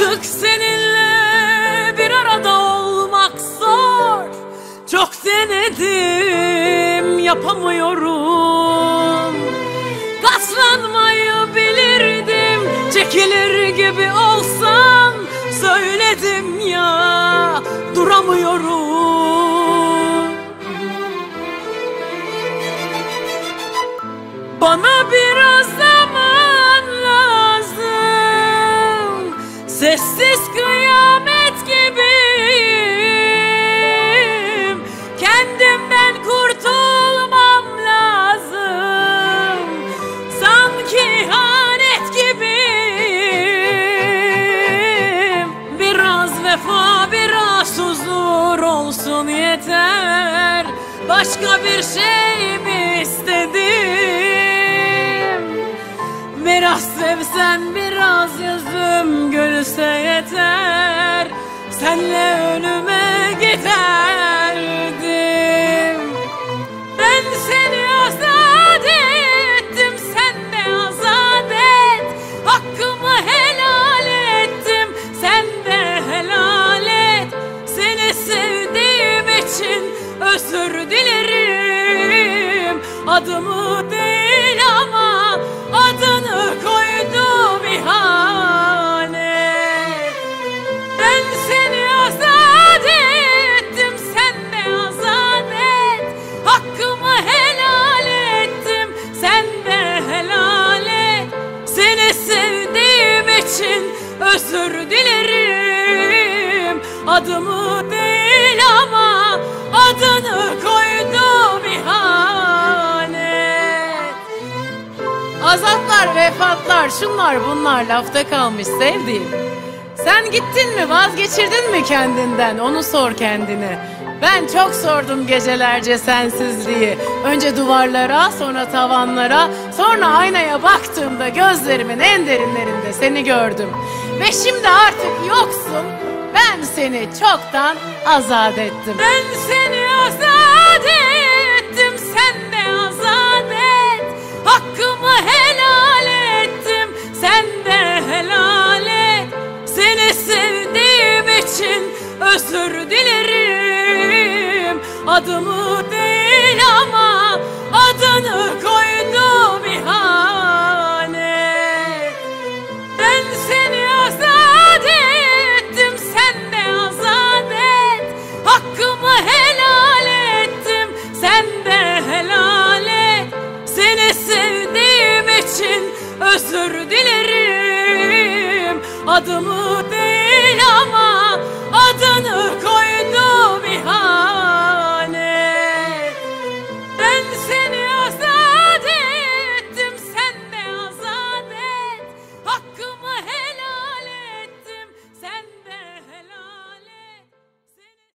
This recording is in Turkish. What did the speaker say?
Artık seninle bir arada olmak zor. Çok denedim, yapamıyorum. Katlanmayı bilirdim, çekilir gibi olsam. Söyledim ya, duramıyorum. Bana biraz zaman lazım. Sessiz kıyamet gibiyim. Kendimden kurtulmam lazım. Sanki ihanet gibiyim. Biraz vefa, biraz huzur olsun yeter. Başka bir şey mi istedim? Biraz sevsen, biraz yüzüm gülse yeter. Senle önüme giderdim. Ben seni azat ettim, sen de azat et. Hakkımı helal ettim, sen de helal et. Seni sevdiğim için özür dilerim. Adımı değil ama adını koydum ihanet. Ben seni azat ettim, sen de azat et. Hakkımı helal ettim, sen de helal et. Seni sevdiğim için özür dilerim. Adımı değil ama adını koydum ihanet. Azatlar, vefatlar, şunlar bunlar lafta kalmış sevdiğim. Sen gittin mi, vazgeçirdin mi kendinden, onu sor kendine. Ben çok sordum gecelerce sensizliği. Önce duvarlara, sonra tavanlara, sonra aynaya baktığımda gözlerimin en derinlerinde seni gördüm. Ve şimdi artık yoksun, ben seni çoktan azat ettim. Ben seni azat ettim, sen de azat et. Hakkımı helal ettim, sen de helal et. Seni sevdiğim için özür dilerim. Adımı değil ama adını koydum ihanet. Ben seni azat ettim, sen de azat et. Hakkımı helal ettim, sen de helal et. Seni sevdiğim için özür dilerim. Adımı